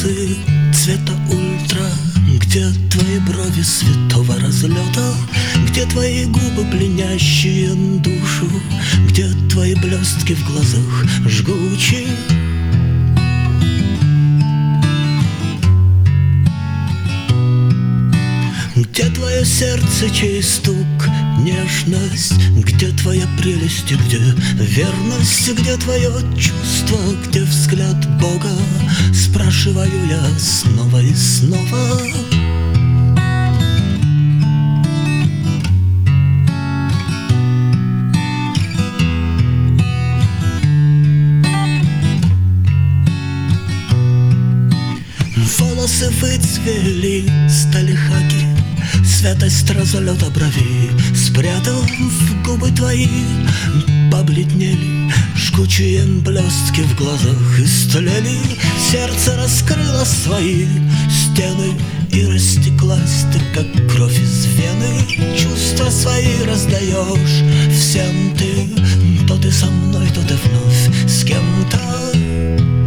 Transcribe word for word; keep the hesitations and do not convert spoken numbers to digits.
волосы цвета ультра? Где твои брови святого разлета? Где твои губы, пленящие душу? Где твои блестки в глазах жгучие? Где твое сердце, чей стук, нежность? Где твоя прелесть и где верность? Где твое чувство, где взгляд Бога? Спрашиваю я снова и снова. Волосы выцвели, стали хаки, святость разлета бровей спрятал в губы твои, побледнели жгучие блестки в глазах, истлели. Сердце раскрыло свои стены и растеклась ты, как кровь из вены. Чувства свои раздаешь всем ты, то ты со мной, то ты вновь с кем-то.